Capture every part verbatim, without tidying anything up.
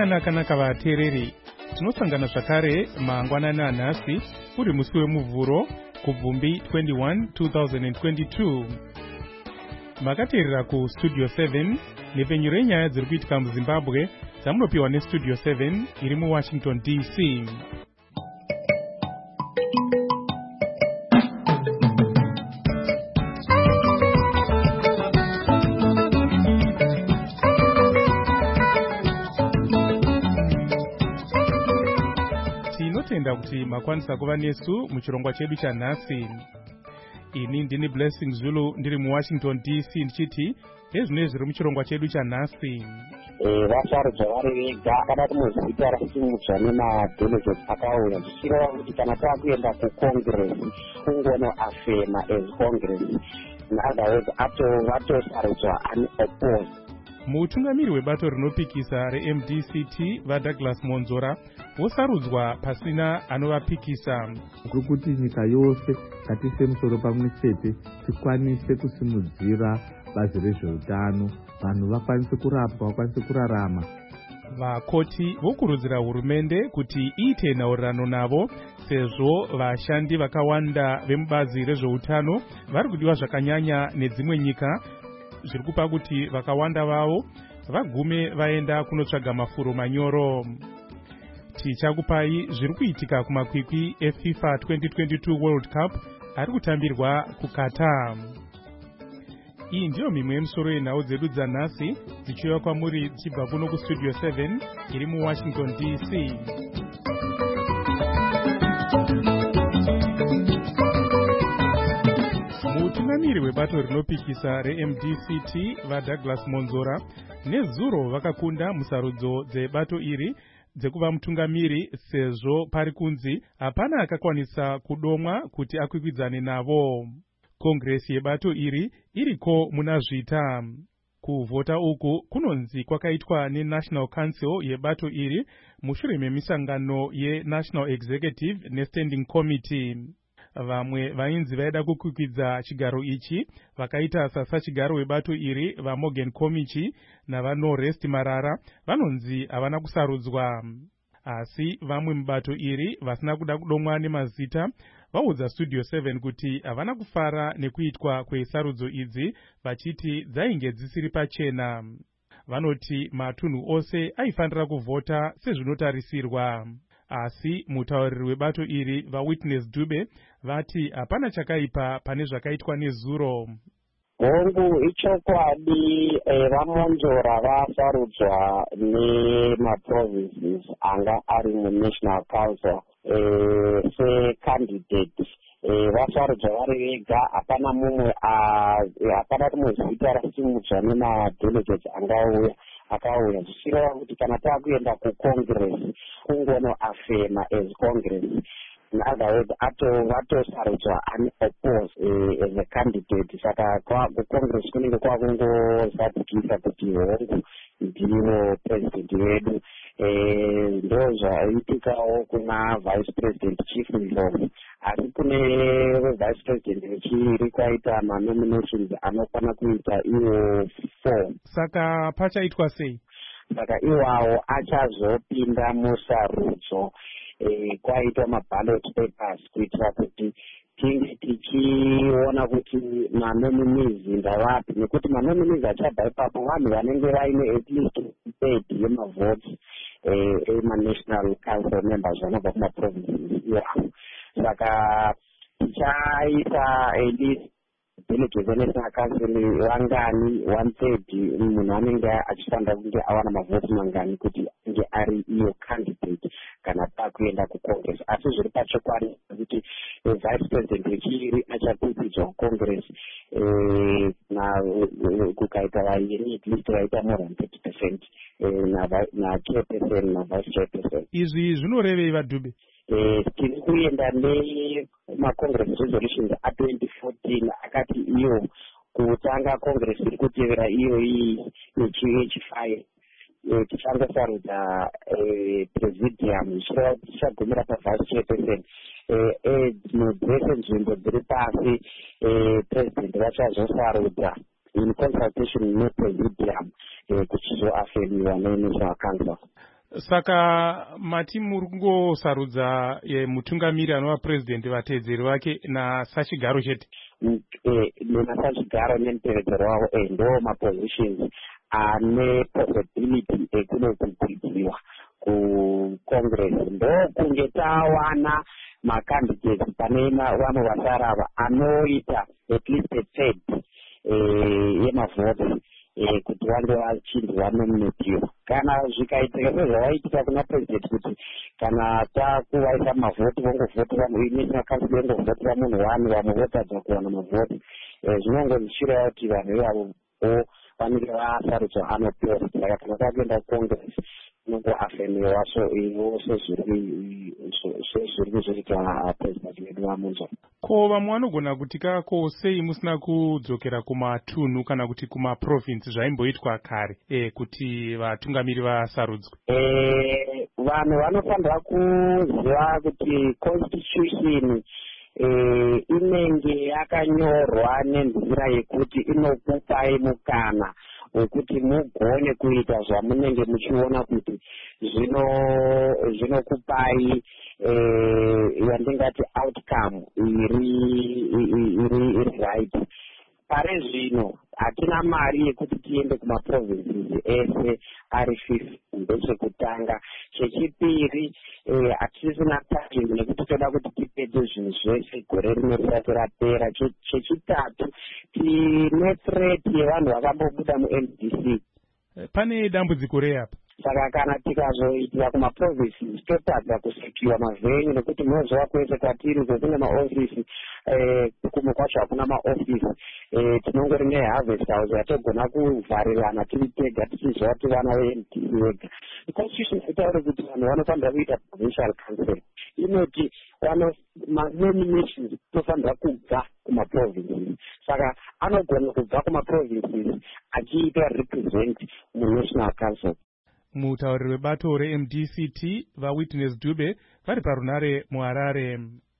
Mangwanani akanaka vateereri, tinosangana zvakare mangwanani anhasi uri musi wemuvhuro kubvumbi twenty-one two thousand twenty-two. Makateerera kustudio seven nepfenyuro yenyaya dziri kuitika muZimbabwe dzamunopiwa nestudio seven iri muWashington D C. Tinotenda kuti makwanisa kuva nesu muchirongwa chedu chanhasi. Ini ndini Blessing Zulu ndiri muWashington D C ndichiti ezvino zviri muchirongwa chedu chanhasi. Vasarudzwa vari vega akadati muzita rasimudzwa nemadelegates akauya zvichireva kuti kana taakuenda kucongress kungono afema as congress naotherwise vatosarudza unoppose. Mutungamiri webato rinopikisa reM D C T vaDouglas Monzora vosarudzwa pasina anovapikisa. Kuri kuti nyika yose ngatiise musoro pamwe chete tikwanise kusimudzira bazi rezveutano, vanhu vakwanise kurapwa, vakwanise kurarama. Vakoti vokurudzira hurumende kuti iite nhaurirano navo sezvo vashandi vakawanda vemubazi rezveutano vari kudiwa zvakanyanya nedzimwe nyika, zviri kupa kuti vakawanda vavo vagume vaenda kunotsvaga mafuro manyoro. Tichakupai zviri kuitika kumakwikwi eFIFA twenty twenty-two World Cup ari kutambirwa kuQatar. Iyi ndiyo mimwe yemisoro yenhau dzedu dzanhasi dzichiuya kwamuri dzichibva kuno kustudio seven iri muWashington D C. Mutungamiri webato rinopikisa reM D C T vaDouglas Monzora nezuro vakakunda musarudzo dzebato iri dzekuva mutungamiri sezvo pari kunzi hapana akakwanisa kudomwa kuti akwikwidzane navo. Kongresi yebato iri iriko muna zvita. Kuvhota uku kunonzi kwakaitwa neNational Council yebato iri mushure memisangano yeNational Executive neStanding Committee. Vamwe vainzi vaida kukwikwidza chigaro ichi vakaita sasachigaro webato iri vaMorgan Komichi navaNorest Marara vanonzi havana kusarudzwa. Asi vamwe mubato iri vasina kuda kudomwa nemazita vaudza studio seven kuti havana kufara nekuitwa kwesarudzo idzi vachiti dzainge dzisiri pachena. Vanoti matunhu ose aifanira kuvhota sezvinotarisirwa. Asi mutauriri webato iri vaWitness Dube vati hapana chakaipa pane zvakaitwa nezuro. Hongu ichokwadi vaMonzora vasarudzwa nemaprovinces anga ari muNational Council secandidate. Vasarudzwa vari vega, hapana mumwe hapana rimwe zita rasimudzwa nemadelegates angauya akauya zvichireva kuti kana taakuenda kucongress kungono afema as congress naotherwise vatosarudzwa unoppose as a candidate. Saka kucongress kunenge kwakungozadzikisa kuti hongu ndivo president vedu. Ndo zvaiitikawo kuna vice president chief Mlomo, asi kune vice president vechiri kwaita manominations anokwana kuita iwo four. Saka pachaitwa sei? Saka iwawo achazopinda musarudzo kwaitwa maballot papers kuitira kuti tinge tichiona kuti manominees ndavapi, nekuti manominees achabva ipapo vanhu vanenge vaine at least third yemavotes ema-national council members vanobva kumaprovinces iwawo. Saka tichaita at least delegates veNational Council vangani one third munhu anenge achifanira kunge awana mavhoti mangani kuti ange ari iyo candidate kana taakuenda kucongress. Asi zviri pachokwadi kuti vice president wechiri achakwikwidzwa kucongress kukaita vairi at least vaita more than thirty percent nachairperson navice chairperson. Izvi zvinorevei vaDube? Tiri kuenda nemacongress resolutions atwenty fourteen akati iyo kutanga congress iri kutevera iyo iyi yechifive tichangosarudza presidium zvichireva kuti tichagumira pavice chairperson. Dzese nzvimbo dziri pasi president vachazosarudza in consultation nepresidium kuchizoafemiwa neNational Council. Saka mati muri kungosarudza e, mutungamiri anova president vatedzeri vake nasachigaro chete. Nenasachigaro nemutevedzero wavo ndo mapositions ane possibility ekunokukwiridziwa kucongress. Ndokunge tawana macandidates pane vamwe vasarava anoita at least a third yemavhoti kuti vange vachinzi vanominatiwa. Kana zvikaitika sezvavaitika kuna president kuti kana takuvaisa mavhoti vongovhotera national council vongovhotera munhu wani vamwe votadza kuwana mavhoti, zvinongozichirawo kuti vanhu ivavo vanenge vasarudzwa anotora. Saka kana takuenda kucongress inongoafemewa so ivo sezviri kuzoita president wedu wamunzo. Ko vamwe vanogona kuti kako sei musina kudzokera kumatunhu kana kuti kumaprovinsi zvaimboitwa kare e, kuti vatungamiri vasarudzwe? E, vanhu vanofanira kuziva kuti constitution e, inenge yakanyorwa nenzira yekuti inokupai mukana wekuti mugone kuita zvamunenge muchiona kuti zvinokupai yandingati outcome iri iri right. Pare zvino hatina mari yekuti tiende kumaprovinces ese ari fifty ndechekutanga. Chechipiri hatisina time nekuti toda kuti tipedze zvinhu zvese gore rimwe risati rapera. Chechitatu tine threat yevanhu vakambobuda mu-M D C. Pane dambudziko reapa. Saka kana tikazoitira kumaprovinces totadza kusekiwa mavhenyu nekuti munozova kwese kwatiri kwekune maofisi kumwe kwacho hakuna maofisi. Tinongori neharvest house yatogona kuvharirana tiri tega tichizova kuti vana ve-M D C vega. Constitution itaure kuti vanhu vanofanira kuita provincial council. Inoti manominations tofanira kubva kumaprovinces. Saka anogona kubva kumaprovinces achiita represent munational council. Mutauriri webato re-M D C T vaWitness Dube vari parunare muHarare.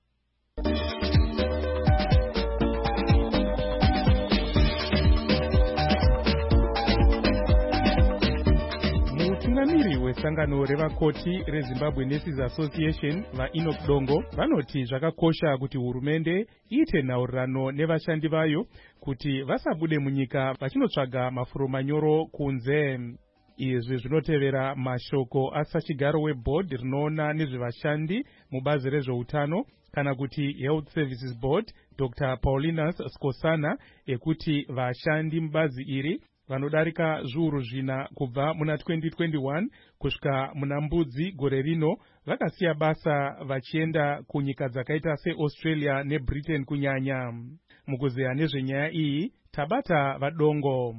Mutungamiri wesangano revakoti reZimbabwe Nurses Association vaEnoch Dongo vanoti zvakakosha kuti hurumende iite nhaurirano nevashandi vayo kuti vasabude munyika vachinotsvaga mafuro manyoro kunze. Izvi zvinotevera mashoko asachigaro weboard rinoona nezvevashandi mubazi rezveutano kana kuti Health Services Board Doctor Paulinus Skosana ekuti vashandi mubazi iri vanodarika zviuru zvina kubva muna twenty twenty-one kusvika muna Mbudzi gore rino vakasiya basa vachienda kunyika dzakaita seAustralia neBritain kunyanya. Mukuzeya nezvenyaya iyi tabata vadongo.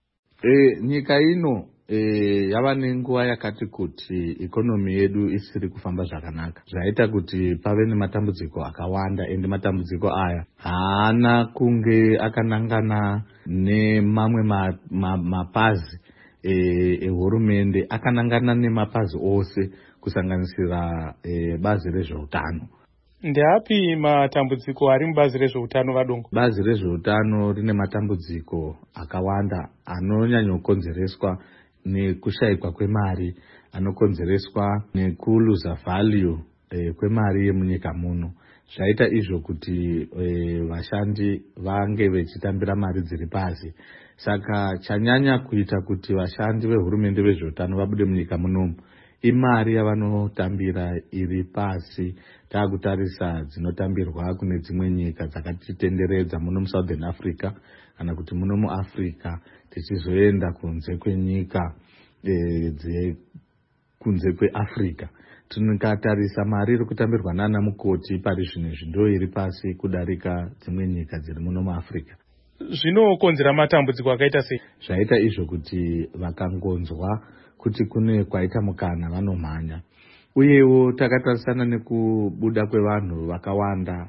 E, nyika ino e, yava nenguva yakati kuti ikonomi yedu isiri kufamba zvakanaka, zvaita kuti pave nematambudziko akawanda. Ende matambudziko aya haana kunge akanangana nemamwe ma, ma, mapazi ehurumende, e, akanangana nemapazi ose kusanganisira e, bazi rezveutano. Ndeapi matambudziko ari mubazi rezveutano vadongo? Bazi rezveutano rine matambudziko akawanda anonyanyokonzereswa nekushayikwa kwemari, anokonzereswa nekuluza value e, kwemari yemunyika muno. Zvaita izvo kuti e, vashandi vange vechitambira mari dziri pasi. Saka chanyanya kuita kuti vashandi vehurumende vezveutano vabude munyika munomu imari yavanotambira iri pasi. Taakutarisa dzinotambirwa kune dzimwe nyika dzakatitenderedza muno muSouthern Africa kana kuti muno muAfrica, tichizoenda kunze kwenyika e, dze kunze kweAfrica. Tikatarisa mari iri kutambirwa nana mukoti pari zvino zvindo iri pasi kudarika dzimwe nyika dziri muno muAfrica. Zvinokonzera matambudziko akaita sei? Zvaita izvo kuti vakangonzwa kuti kune kwaita mukana vanomhanya. Uyewo takatarisana nekubuda kwevanhu vakawanda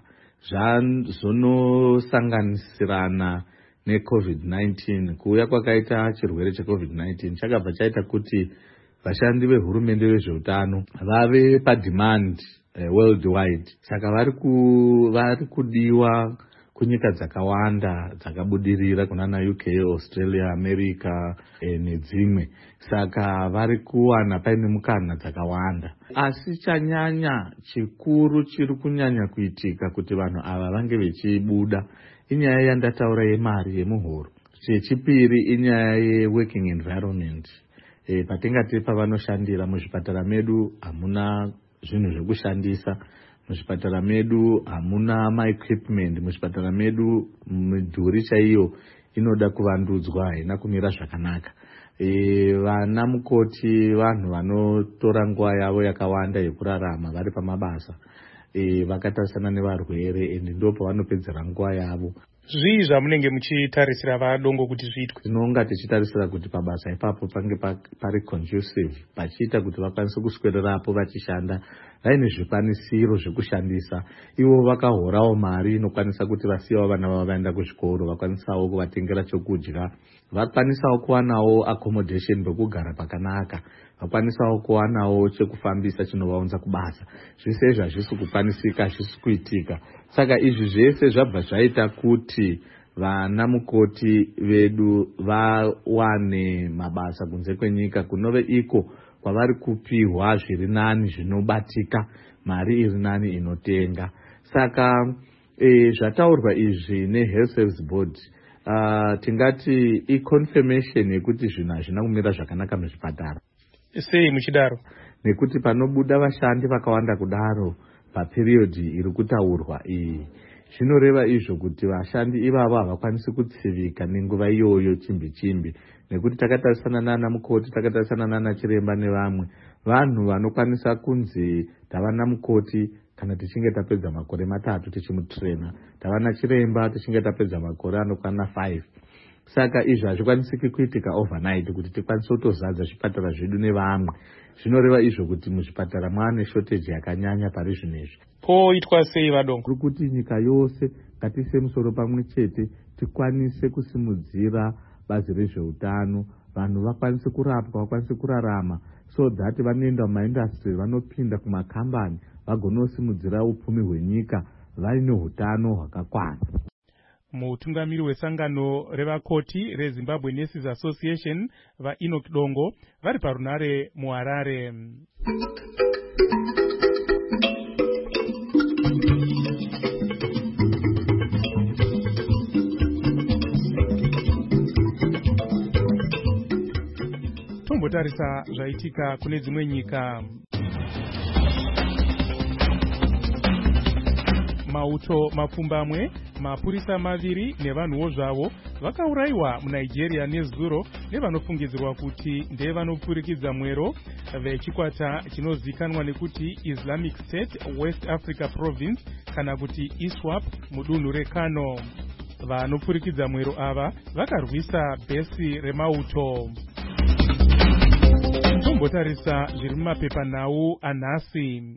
zvazonosanganisirana neCovid nineteen. Kuuya kwakaita chirwere cheCovid nineteen chakabva chaita kuti vashandi vehurumende vezveutano vave pademand eh, worldwide. Saka vari ku vari kudiwa kunyika dzakawanda dzakabudirira kunana U K, Australia, America e, nedzimwe. Saka vari kuwana paine mukana dzakawanda. Asi chanyanya chikuru chiri kunyanya kuitika kuti vanhu ava vange vechibuda inyaya yandataura yemari yemuhoro. Chechipiri inyaya ye-working environment. E, patingati pavanoshandira muzvipatara medu hamuna zvinhu zvekushandisa, muzvipatara medu hamuna ma-equipment, muzvipatara medu midhuri chaiyo inoda kuvandudzwa, haina kumira zvakanaka. E, vana mukoti vanhu vanotora nguva yavo yakawanda yekurarama vari pamabasa, e, vakatarisana nevarwere ende ndo pavanopedzera nguva yavo. Zvii zvamunenge muchitarisira vadongo kuti zviitwe? Tinonga tichitarisira kuti pabasa ipapo pange pari conducive, pachiita kuti vakwanise kuswererapo vachishanda vaine zvikwanisiro zvekushandisa. Ivo vakahorawo mari inokwanisa kuti vasiyawo vana vavo vaenda kuzvikoro, vakwanisawo kuvatengera chokudya, vakwanisawo kuwanawo accommodation pekugara pakanaka, vakwanisawo kuwanawo chekufambisa chinovaunza kubasa. Zvese izvi hazvisi kukwanisika, hazvisi kuitika. Saka izvi zvese zvabva zvaita kuti vana mukoti vedu vawane mabasa kunze kwenyika, kunove iko kwavari kupiwa zviri nani zvinobatika, mari iri nani inotenga. Saka e, zvataurwa izvi neHealth Service Board uh, tingati i-confirmation yekuti zvinhu hazvina kumira zvakanaka muzvipatara. Sei muchidaro? Nekuti panobuda vashandi vakawanda kudaro paperiodi iri kutaurwa iyi, zvinoreva izvo kuti vashandi ivavo havakwanisi kutsivika nenguva iyoyo chimbi chimbi. Nekuti takatarisana nana mukoti, takatarisana nana chiremba nevamwe vanhu vanokwanisa kunzi tavana mukoti kana tichinge tapedza makore matatu tichimutrena, tavana chiremba tichinge tapedza makore anokwana five. Saka izvi hazvikwanisiki kuitika overnight kuti tikwanise kutozadza zvipatara zvedu nevamwe. Zvinoreva izvo kuti muzvipatara mwane shortage yakanyanya pari zvinezvi. Poitwa sei vadongo? Kuri kuti nyika yose ngatiise musoro pamwe chete tikwanise kusimudzira bazi rezveutano, vanhu vakwanise kurapwa, vakwanise kurarama, so that vanoenda mumaindastry, vanopinda kumakambani, vagonosimudzira upfumi hwenyika vaine hutano hwakakwana. Mutungamiri wesangano revakoti reZimbabwe Nurses Association vaEnoch Dongo vari parunare muHarare. Tombotarisa zvaitika kune dzimwe nyika. Mauto mapfumbamwe, mapurisa maviri nevanhuwo zvavo vakaurayiwa muNigeria nezuro nevanofungidzirwa kuti ndevanopfurikidza mwero vechikwata chinozikanwa nekuti Islamic State West Africa Province kana kuti ISWAP mudunhu reKano. Vanopfurikidza mwero ava vakarwisa bhesi remauto. Tombotarisa zviri mumapepanhau anhasi.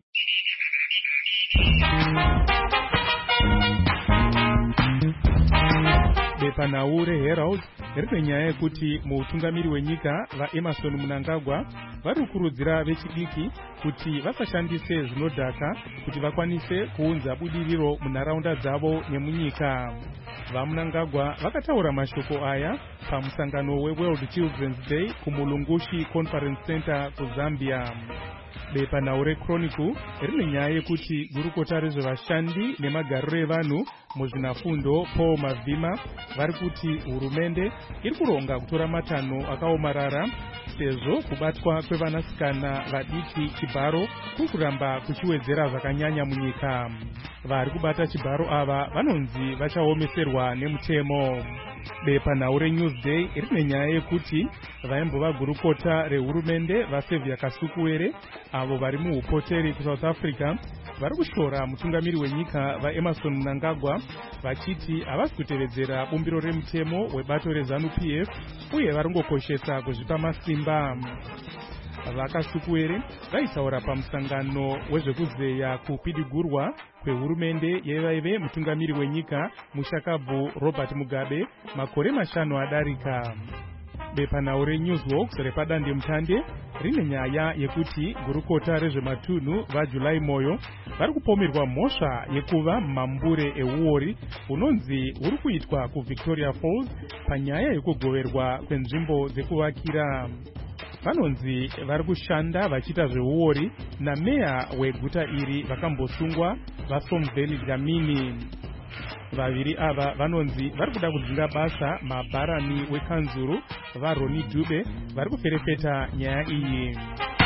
Bepanhau reHerald rine nyaya yekuti muutungamiri wenyika vaEmerson Mnangagwa vari kukurudzira vechidiki kuti vasashandise zvinodhaka kuti vakwanise kuunza budiriro munharaunda dzavo nemunyika. VaMnangagwa vakataura mashoko aya pamusangano weWorld Children's Day kuMulungushi Conference Center kuZambia. Bepanhau reChronicle rine nyaya yekuti gurukota rezvevashandi nemagariro evanhu muzvinafundo Paul Mavhima vari kuti hurumende iri kuronga kutora matanho akaomarara sezvo kubatwa kwevanasikana vadiki chibharo kuri kuramba kuchiwedzera zvakanyanya munyika. Vari kubata chibharo ava vanonzi vachaomeserwa nemutemo. Bepanhau reNewsday rine nyaya yekuti vaimbova gurukota rehurumende vaSevia Kasukuwere avo vari muupoteri kuSouth Africa vari kushora mutungamiri wenyika vaEmerson Mnangagwa vachiti havasi kutevedzera bumbiro remutemo webato reZANU-P F uye vari kungokoshesa kuzvipa masimba. VaKasukuwere vaitaura pamusangano wezvekuzeya kupidigurwa kwehurumende yevaive mutungamiri wenyika mushakabvu Robert Mugabe makore mashanu adarika. bepanhau reNewsWalks repadandemutande rine nyaya yekuti gurukota rezvematunhu vaJulai Moyo vari kupomerwa mhosva yekuva mambure euori unonzi huri kuitwa kuVictoria Falls panyaya yekugoverwa kwenzvimbo dzekuvakira. Vanonzi vari kushanda vachiita zveuori nameya weguta iri vakambosungwa vaSomveli Dlamini. Vaviri ava vanonzi vari kuda kudzinga basa mabharani wekanzuru vaRoni Dube vari kuferefeta nyaya iyi.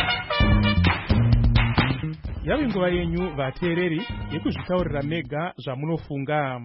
Yave nguva yenyu vateereri yekuzvitaurira mega zvamunofunga.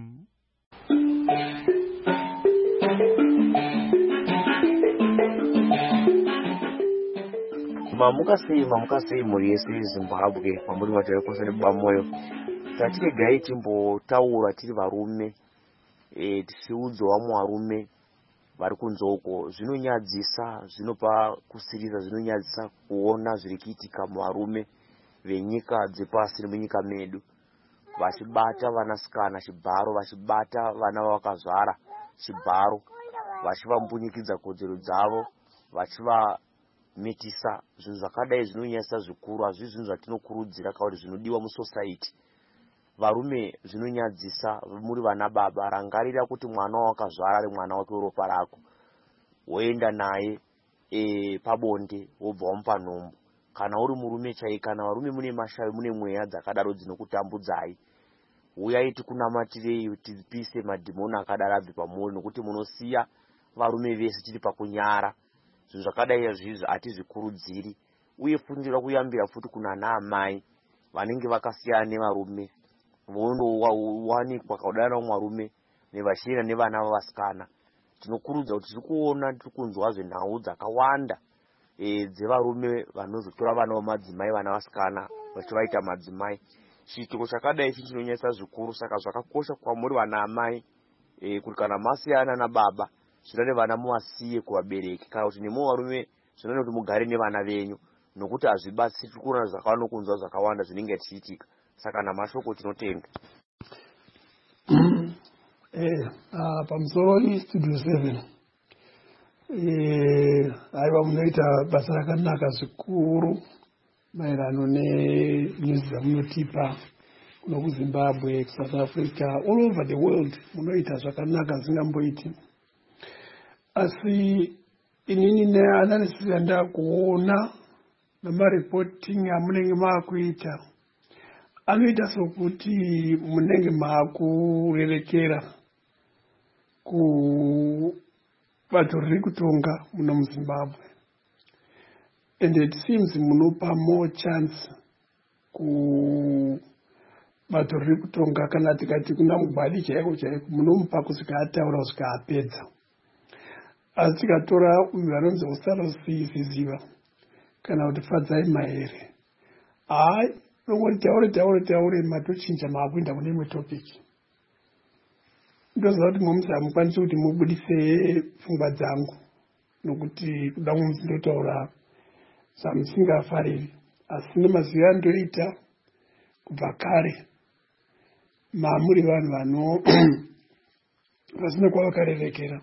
Mamuka sei mamuka sei muri yese yeZimbabwe mamuri matari kosane bamoyo. Tatiregai timbotaura tiri varume e tichiudzawo varume vari kunze uko. Zvinonyadzisa, zvinopa kusirisa, zvinonyadzisa kuona zviri kuitika muvarume venyika dzepasi nemunyika medu vachibata vanasikana chibharo, vachibata vana vavakazvara chibharo, vachivambunyikidza kodzero dzavo, vachivamitisa. Zvinhu zvakadai zvinonyadzisa zvikuru, hazvisi zvinhu zvatinokurudzira kana kuti zvinodiwa musociety. Varume zvinonyadzisa, muri vana baba, rangarira kuti mwana wakazvara ari mwana wake ropa rako, woenda naye e pabonde wobva wamupa nhombo. Kana uri murume chai, kana varume mune mashavi, mune mweya dzakadaro dzinokutambudzai, uyai tikunamatire tipise madhimoni akadaro abve pamuri, nokuti munosiya varume vese tiri pakunyara. Zvinhu zvakadai izvizvi hatizvikurudziri, uye fundira kuyambira futi kuna naamai vanenge vakasiyana nevarume vondowanikwa kaudana mwarume nevachienda nevana vavasikana. Tinokurudzira kuti tiri kuona tiri kunzwa zvenhau dzakawanda e dzevarume vanozotora vana vamadzimai, vana vasikana vachivaita madzimai. Chiitiko chakadai ichi chinonyadzisa zvikuru, saka zvakakosha kwamuri vana amai e kuti kana masiyana nababa zvinode vana muvasiye kuvabereki, kana kuti nemo varume zvinode kuti mugare nevana venyu, nokuti hazvibatsiri. Tiri kuona zvakawanda kunzwa zvakawanda zvinenge zvichiitika. Saka namashoko tinotenda. Eh, ah pamusoro iStudio seven. Eh, aiwa munoita basa rakanaka zvikuru maererano nenews dzamunotipa kuno kuZimbabwe, South Africa, all over the world. Munoita zvakanaka zvingamboiti. Asi inini neanalysis yandakuona namareporting amunenge maakuita anoita sokuti munenge maakurerekera kubato riri kutonga muno muZimbabwe, and it seems munopa more chance kubato riri kutonga. Kana tikati kuna Mugwadi chaiko chaiko munomupa kusvika ataura kusvika apedza. Asi tikatora uyu anonzi Osaro Ziziva kana kuti Fadzai Mahere, hai nongoti taure taure taure matochinja maakuenda kune imwe topic. Ndoziva kuti momusi hamukwanisi kuti mubudise pfungwa dzangu, nokuti kuda kunzi ndotaura zvamusingafariri. Asi nemazivo andoita kubva kare mamuri vanhu vano vasina kwavakarerekera.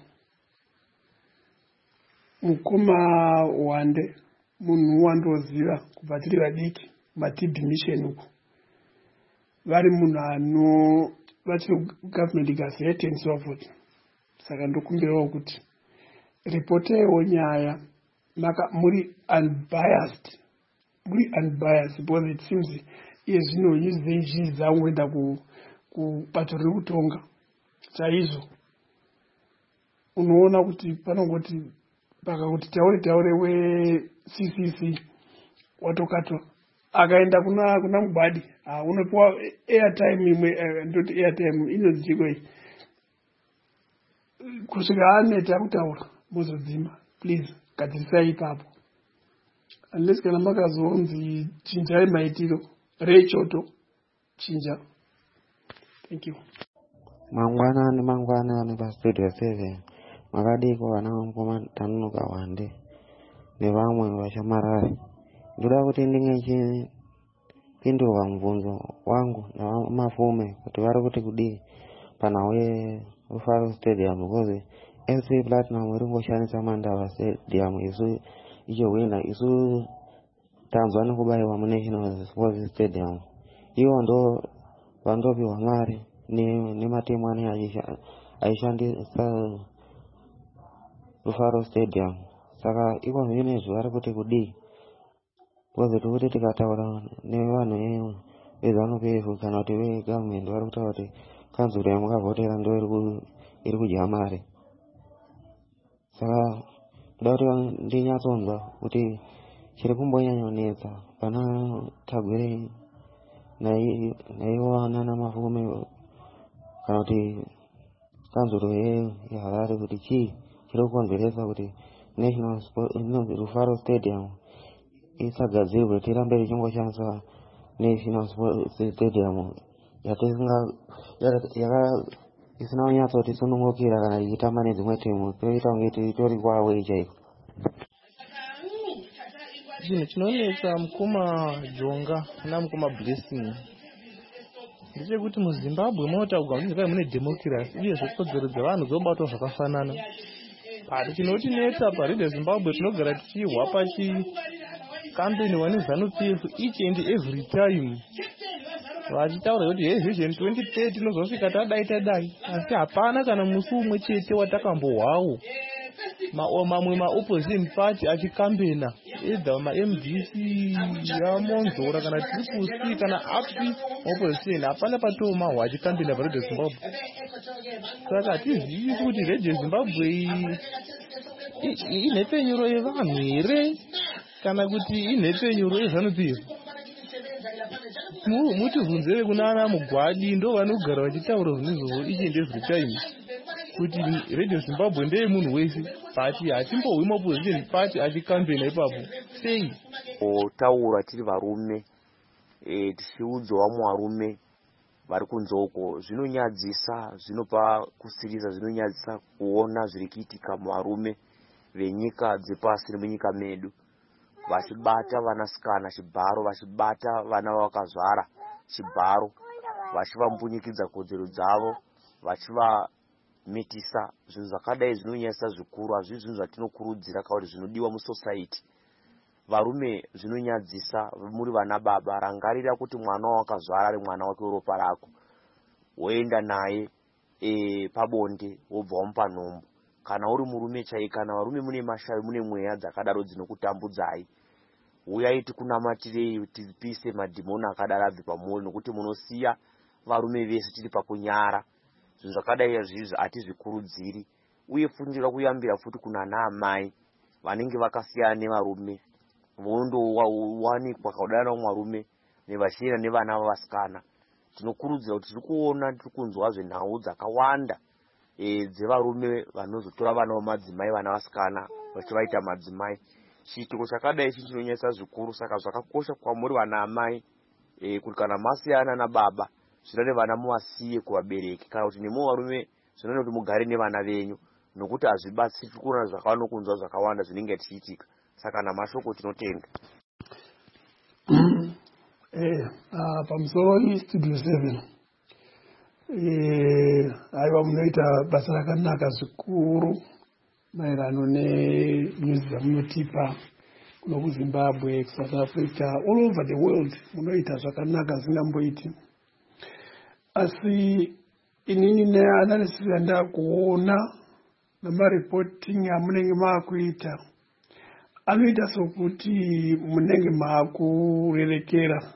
Mukoma Wande munhu wandoziva kubva tiri vadiki maT B mission uko, vari munhu ano vachiri government gazette and so forth. Saka ndokumbirawo kuti ripotaiwo nyaya maka muri unbiased, muri unbiased, because it seems iye zvino izvezvi dzangoenda kubato riri kutonga chaizvo. Unoona kuti panongoti pakakuti taure taure weC C C watokatwa akaenda kuna kuna Mugwadi, ah unopiwa airtime imwe, ndoti airtime inonzi chikoi kusvika aneta kutaura mozodzima. Please gadzirisai ipapo, unless kana makazonzi chinjai maitiro rechoto chinja. Thank you. Mangwanani mangwanani paStudio seven makadiko vana vangoma tanuka Wande nevamwe vashamarari. Ndoda kuti ndinge chipindura mubvunzo wangu namafume kuti vari kuti kudii panhau yeRufaro Stadium, because F C Platinum iri ngoshandisa Mandava Stadium isu ichihwina isu tanzwa nekubayiwa muNational Sports Stadium. Iwo ndo vandopiwa mari nematimu ane aishandisa Rufaro Stadium. Saka iko zvinezvi vari kuti kudii pozoti kuti tikataura nevanhu vezanu kana kuti vegavhumendi vari kutaura kuti kanzuro yamakavhotera ndo iri kudya mari. Saka kuda kuti ndinyatsonzwa kuti chiri kumbonyanyonetsa pana Tagwere naiwo nana Mafume kana kuti kanzuro yeHarare kuti chii chiri kukonzeresa kuti National Rufaro Stadium isagadzirwe tirambe tichingoshandisa National Sports Stadium yatisinga yaka isina kunyatsoti sunungukira kana ichitamba nedzimwe timu toita kunge tori kwawe ichaiko. Chinhu chinonetsa mukoma Jonga namukoma Blessing ndechekuti muZimbabwe munotaurwa kuti nyika mune democracy uyezve kodzero dzevanhu dzobatwa zvakafanana. Pari chinotinetsa paRedio Zimbabwe tinogara tichihwa pachikambeni one ZANU-P F each and every time vachitaura kuti hey vision twenty thirty inozosvika tadai tadai, asi hapana kana musi umwe chete watakambohwawo mamwe maopposition party achikambena either ma-M D C yaMonzora kana Triple C kana api opposition, hapana patomahwa achikambena paRedio Zimbabwe. Saka hatizivi kuti Radio Zimbabwe inhepenyuro yevanhu here kana kuti inhepenyuro yeZANU-P F. Mutivhunzire kunana Mugwadi, ndo vanogara vachitaura zvinizvo each and every time kuti Radio Zimbabwe ndeye munhu wese, but hatimbohwi maopposition party achikambena ipapo sei. Taura tiri varume e, tichiudzawo muvarume vari kunzoko zvinonyadzisa, zvinopa kusirisa, zvinonyadzisa kuona zviri kuitika muvarume venyika dzepasi nemunyika medu vachibata vanasikana chibharo, vachibata vana vakazvara chibharo, vachivambunyikidza kodzero dzavo, vachivamitisa. Zvinhu zvakadai zvinonyadzisa zvikuru, hazvisi zvinhu zvatinokurudzira kana kuti zvinodiwa musociety. Varume zvinonyadzisa, muri vana baba, rangarira kuti mwana wakazvara ari mwana wake weropa rako, woenda naye e, pabonde wobva wamupa nhombo. Kana uri murume chai, kana varume mune mashavi, mune mweya dzakadaro dzinokutambudzai, uyai tikunamatire tipise madhimoni akadaro abve pamuri, nokuti munosiya varume vese tiri pakunyara. Zvinhu zvakadai izvizvi hatizvikurudziri, uye fundira kuyambira futi kuna ana amai vanenge vakasiyana nevarume vondowanikwa kaudana mwarume nevachienda nevana vavasikana. Tinokurudzira kuti tiri kuona, tiri kunzwa zvenhau dzakawanda e, dzevarume vanozotora vana vamadzimai, vana vasikana vachivaita madzimai. Chiitiko chakadai ichi chinonyadzisa zvikuru. Saka zvakakosha kwamuri vana amai e, kuti kana masiyana nababa zvinode vana muvasiye kuvabereki, kana kuti nemo varume zvinode kuti mugare nevana venyu, nokuti hazvibatsiri kuona zvakawanda kunzwa zvakawanda zvinenge tichiitika. Saka namashoko tinotenda. eh uh, pamusoro iStudio seven eh aiwa munoita basa rakanaka zvikuru maerano nenews yamunotipa kuno kuZimbabwe, South Africa, all over the world. Munoita zvakanaka zingamboiti. Asi inini neanalysis yandakuona namareporting amunenge maakuita anoita sokuti munenge maakurerekera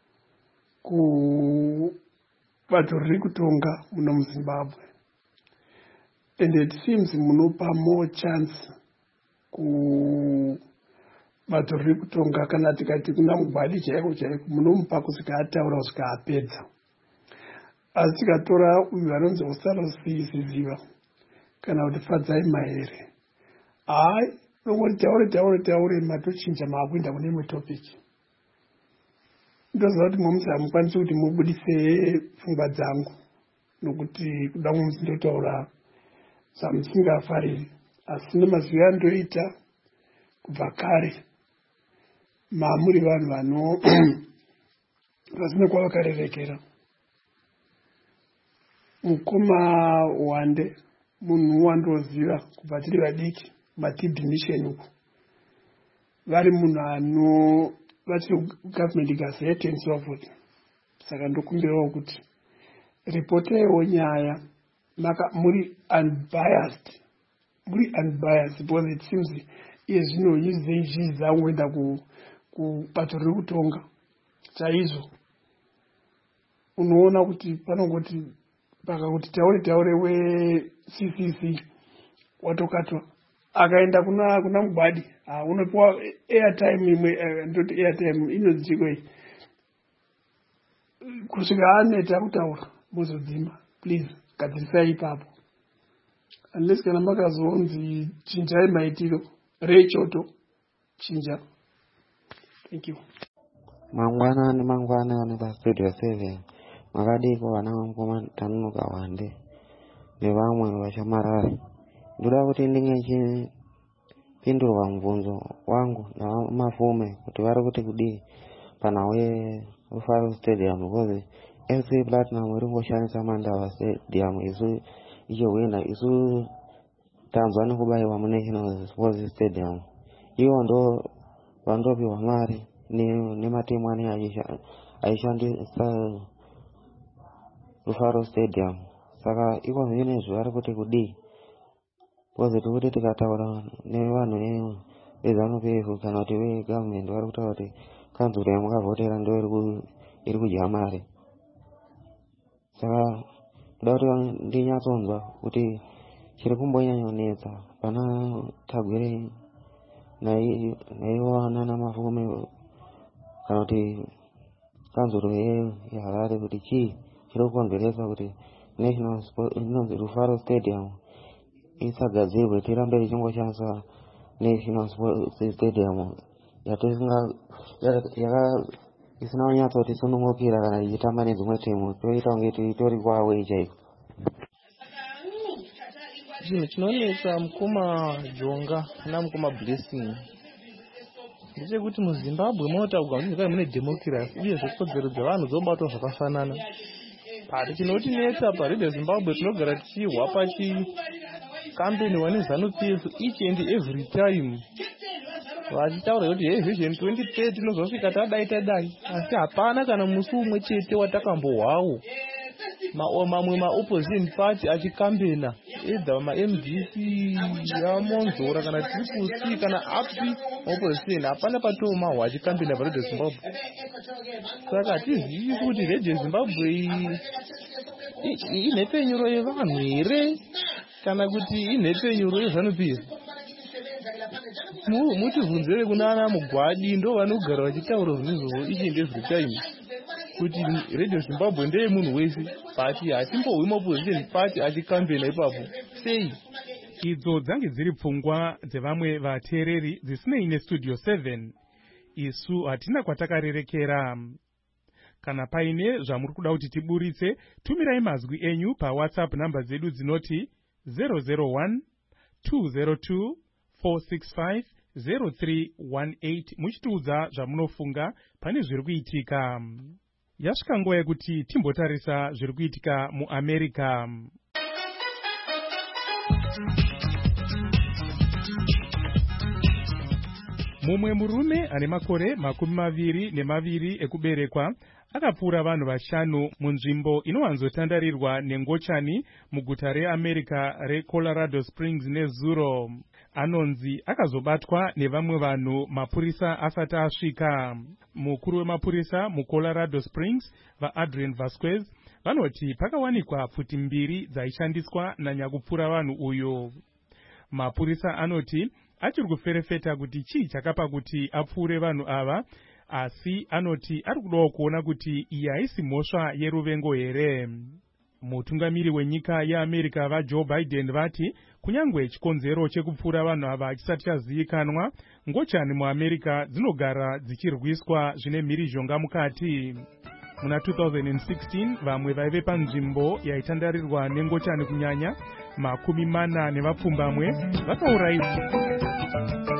ku bato riri kutonga muno muZimbabwe, and it seems munopa more chance ku bato riri kutonga kana tikati kuna Mugwadi chaiko chaiko munomupa kusvika ataura kusvika apedza. Asi tikatora uyu anonzi Osaro Siziva kana kuti Fadzai Mahere, hai nongoti taure taure taure matochinja maakuenda kune imwe topic. Ndoziva kuti momusi hamukwanisi kuti mubudise pfungwa dzangu, nokuti kuda momusi ndotaura zvamusingafariri. Asi nemazuva andoita kubva kare mamuri vanhu vano vasina kwavakarerekera. Mukoma Wande munhu wandoziva kubva tiri vadiki matib mission uku vari munhu ano vatiri government gazette and so forth. Saka ndokumbirawo kuti ripotewo nyaya maka muri unbiased muri unbiased because it seems iye zvino izvezvi zangoenda kubato riri kutonga chaizvo unoona kuti panongoti pakakuti taure taure we-C C C watokatwa akaenda kuna kuna mugwadi ah unopiwa airtime imwe ndoti airtime inonzi chikwei kusvika aneta kutaura muzodzima please gadzirisai ipapo unless kana makazonzi chinjai maitiro rechoto chinja. Thank you. Mangwanani mangwanani pa studio seven makadiko vana vamukoma tanuka wande nevamwe vashamarari ndoda kuti ndinge chipindurwa mubvunzo wangu namafume kuti vari kuti kudii pana we Rufaro Stadium because F C Platinum iri ngoshandisa Mandava Stadium isu ichihwina isu tanzwa nekubayiwa muNational Sports Stadium iwo ndo vandopiwa mari nematimu ane aishandisa Rufaro Stadium. Saka iko zvinezvi vari kuti kudii because tikuti tikataura nevanhu vezanu pefu kana kuti vegovernment vari kutaura kuti kanzuro yamukavhotera ndo iri kudya mari. Saka kuda kuti ndinyatsonzwa kuti chiri kumbonyanyonetsa pana tagwire naiwana namafume kana kuti kanzuro yeHarare kuti chii chiri kukonzeresa kuti National inonzi Rufaro Stadium isagadzirwe tirambe richingoshandisa National Sports Stadium yatisinga yaka isina kunyatsoti sunungukira kana ichitamba nedzimwe timu toita kunge tori kwawe chaiko. Chinhu chinonetsa mukoma Jonga namukoma Blessing ndechekuti muZimbabwe munotaurwa kuti nyika mune democracy uye zvikodzero dzevanhu dzobatwa zvakafanana. Pari chinotinetsa paRedio Zimbabwe tinogara tichihwa pachikambeniwa neZanu-P F each and every time vachitaura kuti hey vision twenty thirty tinozosvika tadai tadai asi hapana kana musi umwe chete watakambohwawo mamwe maopposition party achikambena either ma-M D C yamonzora kana Triple C kana api opposition hapana patomahwa achikambena paRedio Zimbabwe. Saka hatizivi kuti Radio Zimbabwe inhepenyuro yevanhu here kana kuti inhepenyuro yeZanu-P F. Mutivhunzire kuna ana Mugwadi ndo vanogara vachitaura zvinhu each and every time kuti Radio Zimbabwe ndeye munhu wese but hatimbohwi maopposition party achikambena ipapo sei. Idzo dzange dziri pfungwa dzevamwe vateereri dzisinei nestudio seven. Isu hatina kwatakarerekera. Kana paine zvamuri kuda kuti tiburitse tumirai mazwi enyu paWhatsApp namba dzedu dzinoti zero zero one two zero two four six five zero three one eight muchitiudza zvamunofunga pane zviri kuitika. Yasvika nguva yekuti timbotarisa zviri kuitika muAmerica. Mumwe murume ane makore makumi maviri nemaviri ekuberekwa akapfuura vanhu vashanu munzvimbo inowanzotandarirwa nengochani muguta reAmerica reColorado Springs nezuro. Anonzi akazobatwa nevamwe vanhu mapurisa asati asvika. Mukuru wemapurisa muColorado Springs vaAdrian Vasquez vanoti pakawanikwa pfuti mbiri dzaishandiswa nanyakupfura vanhu uyo. Mapurisa anoti achiri kuferefeta kuti chii chakapa kuti apfuure vanhu ava, asi anoti ari kudawo kuona kuti iyi haisi mhosva yeruvengo here. Mutungamiri wenyika yeAmerica vaJoe Biden vati kunyangwe chikonzero chekupfuura vanhu ava chisati chazivikanwa, ngochani muAmerica dzinogara dzichirwiswa zvine mhirizhonga mukati. Muna two thousand sixteen vamwe vaive panzvimbo yaitandarirwa nengochani kunyanya makumi mana nevapfumbamwe vakaurayiwa.